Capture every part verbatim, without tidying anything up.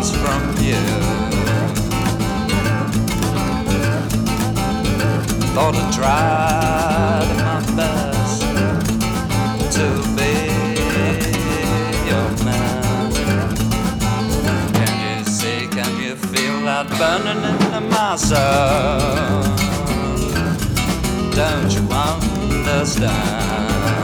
miles from you. Thought I tried my best to be your man. Can you see, can you feel that burning in my soul? Don't you understand?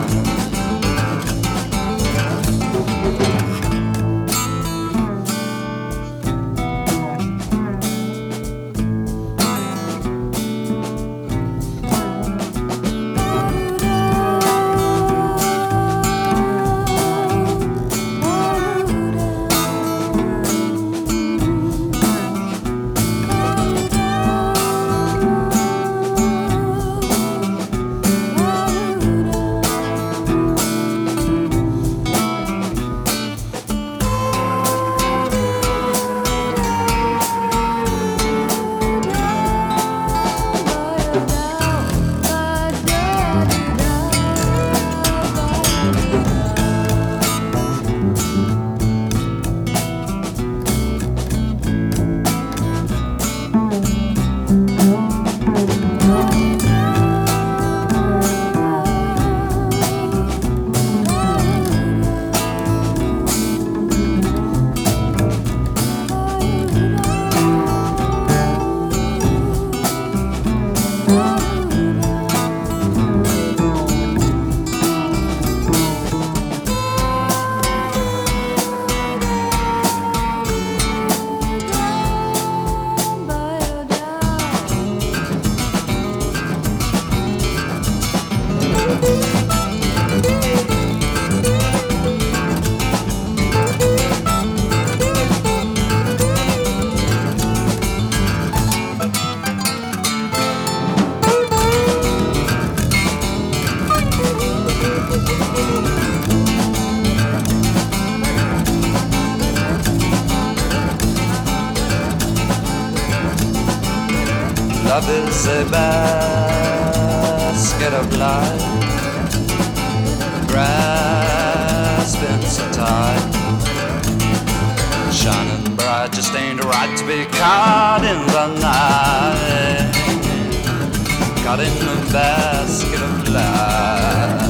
Love is a basket of light, grasping so tight, shining bright, just ain't right to be caught in the night, caught in the basket of light.